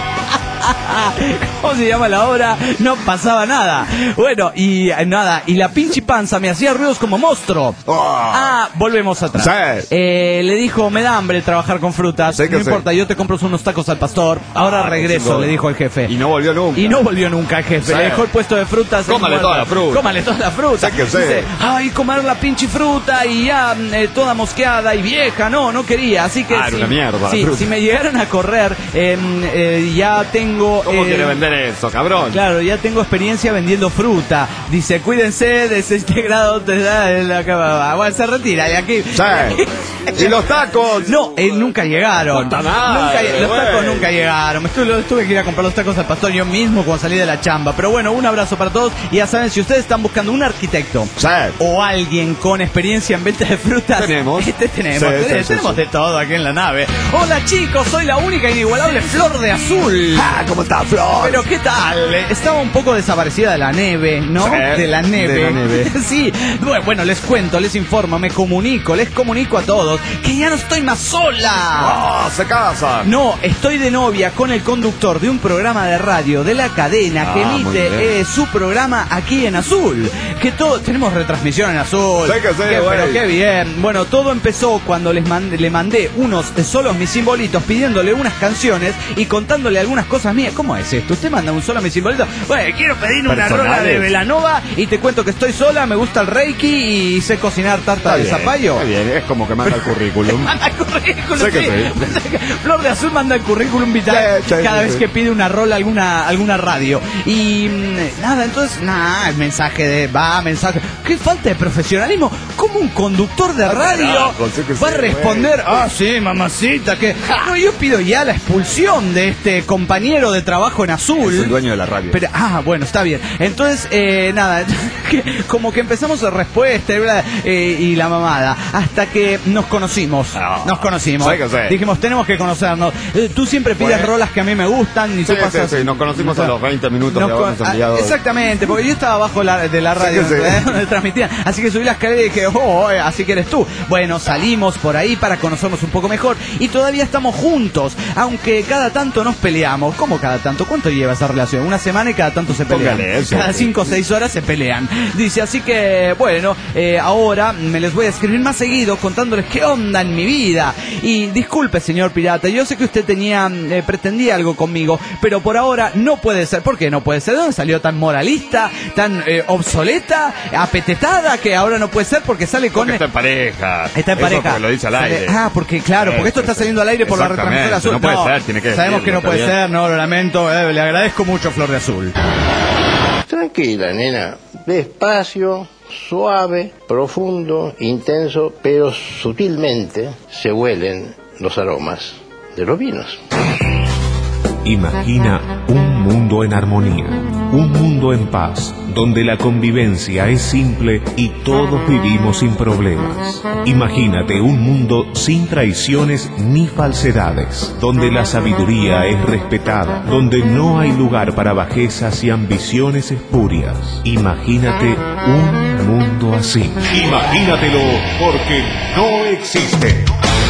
¿Cómo se llama la obra? No pasaba nada. Bueno, y nada, y la pinche panza me hacía ruidos como monstruo. Volvemos atrás. Le dijo, me da hambre trabajar con frutas. No importa, yo te compro unos tacos al pastor. Ahora regreso, le dijo el jefe. Y no volvió nunca. El jefe. Le dejó el puesto de frutas. Cómale toda la fruta. Dice, comer la pinche fruta y ya toda mosqueada y vieja. No quería. Así que era una mierda. Si me llegaran a correr, ya tengo... ¿Cómo quiere vender eso, cabrón? Claro, ya tengo experiencia vendiendo fruta. Dice, cuídense, desintegrado te da la cama. Bueno, se retira y aquí... ¿Y los tacos? No, nunca llegaron. Los tacos nunca llegaron. Tuve que ir a comprar los tacos al pastor yo mismo cuando salí de la chamba. Pero bueno, un abrazo para todos. Y ya saben, si ustedes están buscando un arquitecto o alguien con experiencia en venta de frutas, tenemos de todo aquí en la nave. Hola chicos, soy la única e inigualable Flor de Azul. ¿Cómo está, Flor? Pero ¿qué tal? Estaba un poco desaparecida de la nieve, ¿no? De la nieve. Sí. Bueno, les cuento, les informo, les comunico a todos que ya no estoy más sola. Se casa. No, estoy de novia con el conductor de un programa de radio de la cadena que emite su programa aquí en Azul. Que tenemos retransmisión en Azul. Pero qué bien. Bueno, todo empezó cuando le mandé unos solos mis simbolitos pidiéndole unas canciones y contándole algunas cosas mías. ¿Cómo es esto? ¿Usted manda un solo mis simbolitos? Bueno, quiero pedir una rola de Belanova y te cuento que estoy sola, me gusta el reiki y sé cocinar tarta de zapallo. Está bien, es como que manda el currículum. Manda el currículum, sí. Flor de Azul manda el currículum vital cada vez que pide una rola alguna radio. Y nada, entonces, el mensaje. Qué falta de profesionalismo. ¿cómo un conductor de radio va a responder? Sí, mamacita, que... No, yo pido ya la expulsión de este compañero de trabajo en azul. Es el dueño de la radio. Pero, bueno, está bien. Entonces, nada, como que empezamos la respuesta y la mamada, hasta que nos conocimos. Dijimos, tenemos que conocernos. Tú siempre pides rolas que a mí me gustan y tú pasas... Sí, nos conocimos a los 20 minutos de habernos enviado. Exactamente, porque yo estaba abajo de la radio donde transmitían, así que subí las escalera y dije, así que eres tú. Bueno, salimos por ahí para conocernos un poco mejor y todavía estamos juntos, aunque cada tanto nos peleamos. ¿Cómo cada tanto? ¿Cuánto lleva esa relación? Una semana y cada tanto se pelean. Cada 5 o 6 horas se pelean. Dice, así que, bueno, ahora me les voy a escribir más seguido contándoles qué onda en mi vida. Y disculpe, señor pirata, yo sé que usted pretendía algo conmigo, pero por ahora no puede ser. ¿Por qué no puede ser? ¿De dónde salió tan moralista, tan obsoleta, apetetada, que ahora no puede ser porque sale con... Porque está en pareja. Está en pareja. Porque lo dice al aire. Porque esto está saliendo al aire por la retransmisión azul. No puede ser, tiene que sabemos que no puede ser, no, lo lamento, le agradezco mucho, Flor de Azul. Tranquila, nena, despacio, suave, profundo, intenso, pero sutilmente se huelen los aromas de los vinos. Imagina un mundo en armonía, un mundo en paz, donde la convivencia es simple y todos vivimos sin problemas. Imagínate un mundo sin traiciones ni falsedades, donde la sabiduría es respetada, donde no hay lugar para bajezas y ambiciones espurias. Imagínate un mundo así. Imagínatelo, porque no existe.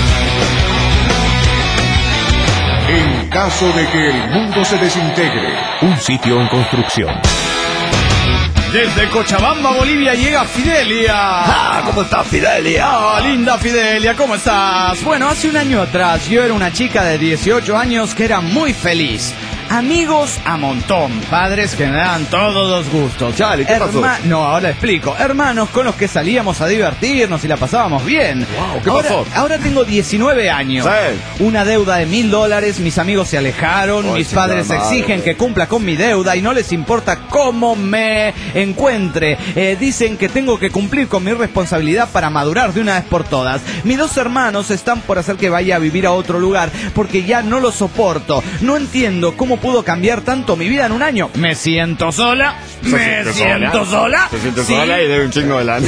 En caso de que el mundo se desintegre, un sitio en construcción. Desde Cochabamba, Bolivia, llega Fidelia. ¿Cómo estás, Fidelia? Linda Fidelia, ¿cómo estás? Bueno, hace un año atrás yo era una chica de 18 años que era muy feliz. Amigos a montón, padres que me daban todos los gustos. Chale, ¿qué pasó? No, ahora explico. Hermanos con los que salíamos a divertirnos y la pasábamos bien. Wow, ¿qué pasó? Ahora tengo 19 años. Sí. Una deuda de $1,000, mis amigos se alejaron, mis padres exigen que cumpla con mi deuda y no les importa cómo me encuentre. Dicen que tengo que cumplir con mi responsabilidad para madurar de una vez por todas. Mis 2 hermanos están por hacer que vaya a vivir a otro lugar porque ya no lo soporto. No entiendo cómo pudo cambiar tanto mi vida en un año. Me siento sola. Se siente sola y debe un chingo de lana.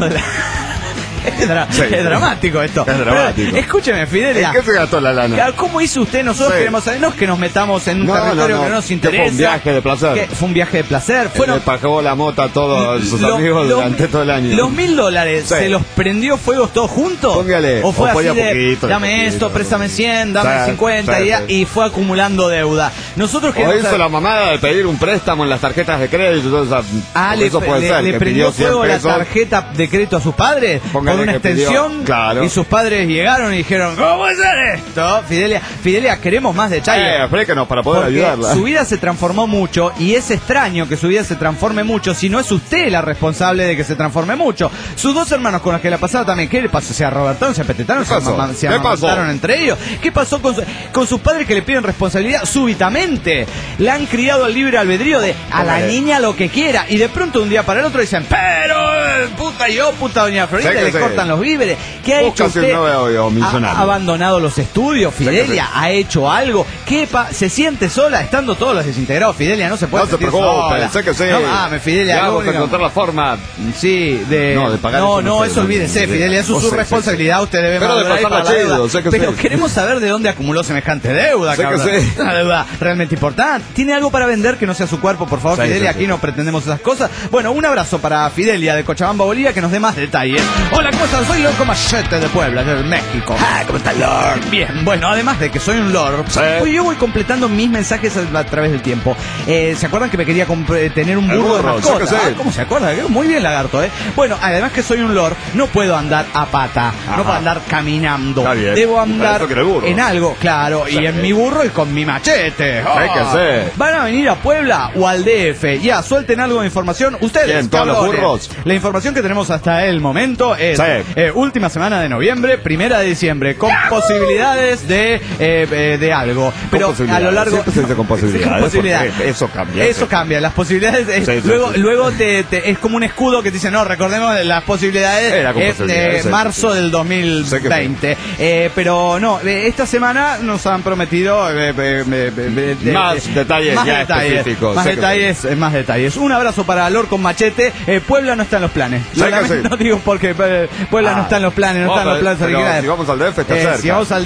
Es dramático esto. Es dramático. Pero, escúcheme, Fidelia. ¿En qué se gastó la lana? ¿Cómo hizo usted? Nosotros queremos saber, no es que nos metamos en un territorio que no nos interesa. Fue un viaje de placer. Fue un viaje de placer. Le pagó la mota a todos sus amigos durante todo el año. ¿Los $1,000 se los prendió fuegos todos juntos? Póngale. ¿O fue así de, poquito, dame esto, préstame 100, dame 50 y fue acumulando deuda? Nosotros o hizo la mamada de pedir un préstamo en las tarjetas de crédito. Eso puede ser. ¿Le prendió fuego la tarjeta de crédito a sus padres? Póngale por una extensión. Claro. Y sus padres llegaron y dijeron, ¿cómo puede ser esto? Fidelia, queremos más detalles. Explícanos para poder ayudarla. Su vida se transformó mucho y es extraño que su vida se transforme mucho si no es usted la responsable de que se transforme mucho. Sus 2 hermanos con los que la pasaba también, ¿qué le pasó? ¿Se arrobertaron, se apetetaron, se amamantaron entre ellos? ¿Qué pasó con sus padres que le piden responsabilidad súbitamente? La han criado al libre albedrío de a la niña lo que quiera y de pronto un día para el otro dicen, pero puta doña Florinda, le cortan los víveres. ¿Qué ha hecho usted? ¿Ha abandonado los estudios, Fidelia? ¿Ha hecho algo? ¿Se siente sola estando todos los desintegrados? Fidelia, no se puede sentir sola. Sé que sí. No mames, Fidelia. Vamos a encontrar la forma. Sí, de pagar. No, eso olvídese, Fidelia. Eso es su responsabilidad. Usted debe pero de pasarla chido, sé que pero queremos saber de dónde acumuló semejante deuda, cabrón. Una deuda realmente importante. ¿Tiene algo para vender que no sea su cuerpo, por favor, Fidelia? Aquí no pretendemos esas cosas. Bueno, un abrazo para Fidelia de Cochabamba, Bolivia, que nos dé más detalles. Hola, ¿cómo están? Soy Loco Machete de Puebla, de México. ¿Cómo está, Lord? Bien, bueno, además de que soy un Lord, pues yo voy completando mis mensajes a través del tiempo. ¿Se acuerdan que me quería tener un burro de mascota? ¿Cómo se acuerda? Muy bien, lagarto, ¿eh? Bueno, además que soy un Lord, no puedo andar a pata, no puedo andar caminando. Debo andar en algo, claro, y en mi burro y con mi machete. ¿Van a venir a Puebla o al DF? Ya, suelten algo de información. Ustedes, ¿todos los burros? información que tenemos hasta el momento es última semana de noviembre, 1 de diciembre, con posibilidades de algo. Pero a lo largo... Con posibilidades. Eso cambia. Eso cambia. Las posibilidades... Luego es como un escudo que te dice, no, recordemos las posibilidades marzo del 2020. Pero no, esta semana nos han prometido más detalles específicos. Más detalles. Un abrazo para Lord con Machete. Puebla no está en los planes. No digo porque Puebla no está en los planes. No está en los planes. Si vamos al DF, está cerca. Si vamos al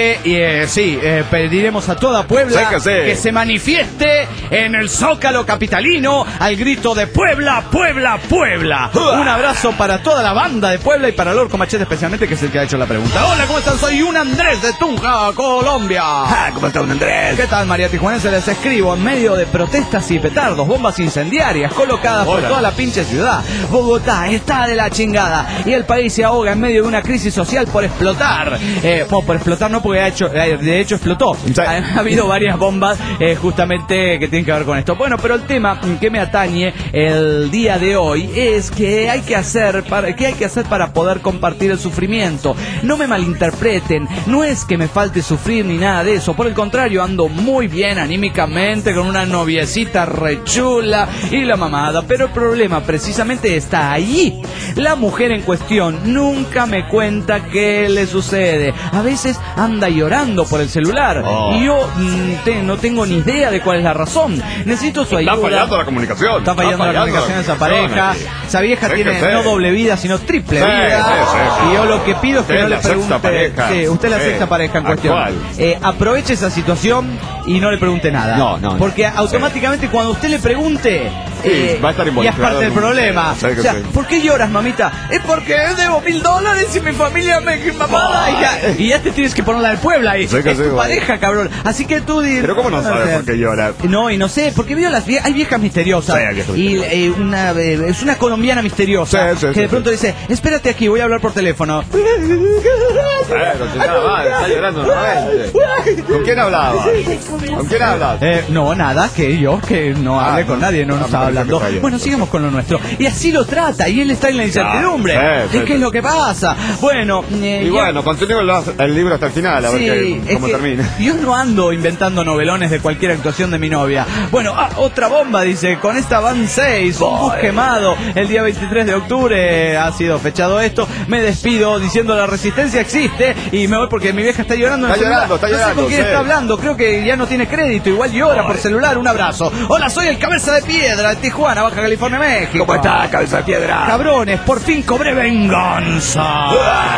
DF, pediremos a toda Puebla que se manifieste en el Zócalo capitalino al grito de Puebla, Puebla, Puebla. Un abrazo para toda la banda de Puebla y para Lord con Machete especialmente, que es el que ha hecho la pregunta. Hola, ¿cómo están? Soy un Andrés de Tunja, Colombia. ¿Cómo está un Andrés? ¿Qué tal, María Tijuanense? Les escribo en medio de protestas y petardos, bombas incendiarias colocadas por toda la pinche ciudad. Bogotá está de la chingada y el país se ahoga en medio de una crisis social por explotar. Por explotar no, porque de hecho explotó. Ha habido varias bombas justamente que tienen que ver con esto. Bueno, pero el tema que me atañe el día de hoy es que hay que hacer para poder compartir el sufrimiento. No me malinterpreten, no es que me falte sufrir ni nada de eso, por el contrario, ando muy bien anímicamente con una noviecita rechula y la mamada, pero el problema precisamente está allí. La mujer en cuestión nunca me cuenta qué le sucede. A veces anda llorando por el celular y yo no tengo ni idea de cuál es la razón. Necesito su ayuda. Está fallando la comunicación. Está fallando la comunicación de esa pareja. Esa vieja tiene no doble vida, sino triple vida. Y yo lo que pido es que no le pregunte. Usted es la sexta pareja en cuestión. Aproveche esa situación y no le pregunte nada. No. Porque automáticamente cuando usted le pregunte, va a estar involucrado. Y es parte del problema. O sea, ¿por qué lloras, mamita? Es porque debo $1,000 y mi familia me mata. Y ya te tienes que ponerla de Puebla ahí. Es tu pareja, cabrón. Así que tú dices. Pero ¿cómo no sabes por qué llora? No, y no sé, porque veo hay viejas misteriosas. Y es una colombiana misteriosa que de pronto dice, espérate aquí, voy a hablar por teléfono. Está llorando nuevamente. ¿Con quién hablabas? No, nada, que no hable con nadie, no nos estaba hablando. Bueno, sigamos con lo nuestro. Y así lo trata, y él está en la incertidumbre. ¿Qué es lo que pasa? Bueno, continuemos el libro hasta el final, a ver cómo termina. Yo no ando inventando novelones de cualquier actuación de mi novia. Bueno, otra bomba, dice, con esta van 6, un bus quemado. El día 23 de octubre ha sido fechado esto. Me despido diciendo la resistencia existe y me voy porque mi vieja está llorando. Está llorando. No sé con quién está hablando, creo que ya no tiene crédito, igual llora por celular. Un abrazo. Hola, soy el Cabeza de Piedra de Tijuana, Baja California, México. ¿Cómo estás, Cabeza de Piedra? Cabrones, por fin cobré venganza.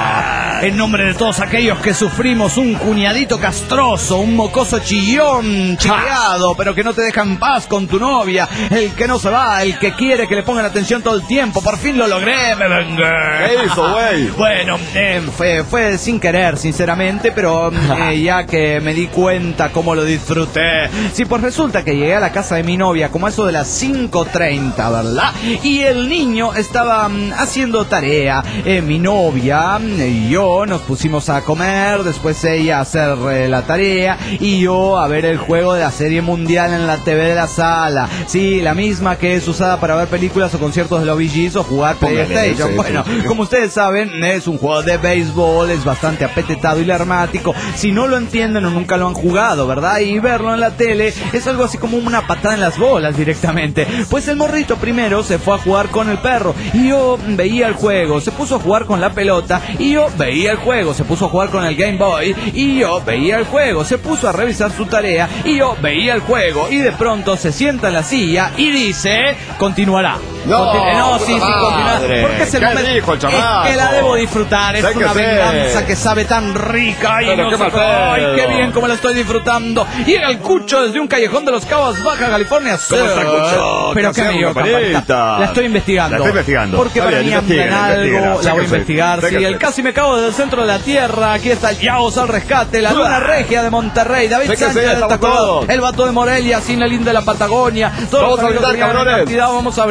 En nombre de todos aquellos que sufrimos un cuñadito castroso, un mocoso chillón, chileado, pero que no te deja en paz con tu novia, el que no se va, el que quiere que le pongan atención todo el tiempo. Por fin lo logré, me vengué. ¿Qué hizo, güey? Bueno, fue sin querer, sinceramente, pero ya que me di cuenta cómo lo disfruté. Sí, pues resulta que llegué a la casa de mi novia como eso de las 5:30, ¿verdad? Y el niño estaba haciendo tarea. Mi novia y yo nos pusimos a comer, después ella a hacer la tarea y yo a ver el juego de la Serie Mundial en la TV de la sala. Sí, la misma que es usada para ver películas o conciertos de los Bee Gees o jugar PlayStation. Bueno, como ustedes saben, es un juego de béisbol, es bastante apetetado y larmático. Si no lo entienden o nunca lo han jugado, ¿verdad? Y verlo en la tele es algo así como una patada en las bolas directamente. Pues el morrito primero se fue a jugar con el perro y yo veía el juego, se puso a jugar con la pelota y yo veía el juego, se puso a jugar con el Game Boy y yo veía el juego, se puso a revisar su tarea y yo veía el juego y de pronto se sienta en la silla y dice, continuará. Continuará. Porque es el momento, es que la debo disfrutar, es una venganza que sabe tan rica y no sé, ay, qué bien como la estoy disfrutando. Y era el Cucho desde un callejón de Los Cabos, Baja California Sur. Pero qué me dio, la estoy investigando. Porque para mí anda en algo, la voy a investigar. Sí, el casi me cago desde el centro de la tierra. Aquí está el Yaos al rescate, la Luna Regia de Monterrey, David Sánchez, el Vato de Morelia, Sin la Linda de la Patagonia. Todos vamos a brindar, cabrones. Vamos a brindar,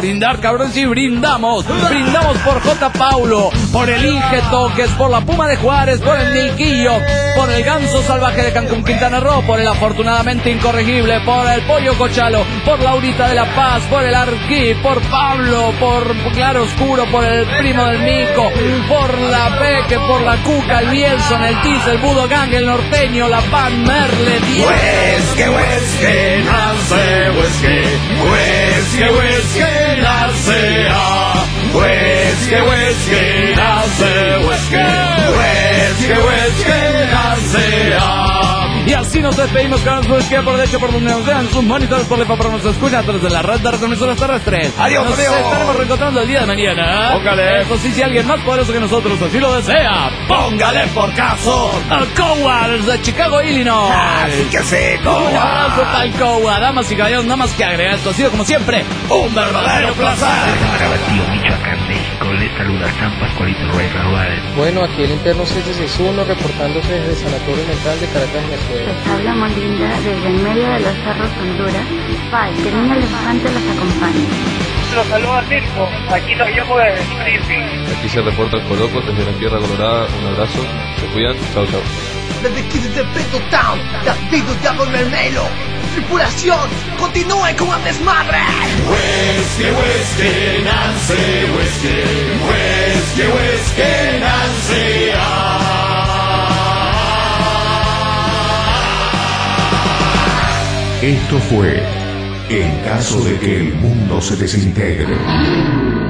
cabrón, sí, brindamos por J. Paulo, por el Inge Toques, por la Puma de Juárez, por el Nilquillo, por el Ganso Salvaje de Cancún, Quintana Roo, por el afortunadamente incorregible, por el Pollo Cochalo, por Laurita de la Paz, por el Arquí, por Pablo, por Claro Oscuro, por el primo del Mico, por la Peque, por la Cuca, el Bielson, el Tiz, el Budo Gang, el Norteño, la Pan, Merle, Huesque, huesque, nace, huesque, huesque, huesque, nace, huesque, huesque, nace, huesque, huesque, huesque, nace, y así nos despedimos con los Huesque, por derecho, por donde nos vean sus monitores, por lefa, por nos escuchan a través de la red de retransmisoras terrestres. Adiós, nos estaremos reencontrando el día de mañana. Póngale. Eso sí, si alguien más poderoso que nosotros así lo desea, póngale por caso al Cowards de Chicago, Illinois. Así que sí, Coward. Un abrazo para el Coward. Damas y caballeros, nada más que agregar. Esto ha sido como siempre un verdadero placer. Tabatío, Michoacán, México, les saluda San Pascualito Rey Raúl. Bueno, aquí el interno 661 reportándose desde el Sanatorio Mental de Caracas, Venezuela. Les habla Molinda desde el medio de los cerros Honduras. Bye, que el niño elefante los acompañe. Los saluda Mirko, aquí los llamo de Springfield. Aquí se reporta el Coloco desde la Tierra Colorada. Un abrazo, se cuidan, chao chao. Desde aquí desde Peto Town, David Diablo Mermelo. Tripulación, continúe con el desmadre. Huesque, huesque, nace, huesque, huesque, huesque, nace, Esto fue En caso de que el mundo se desintegre.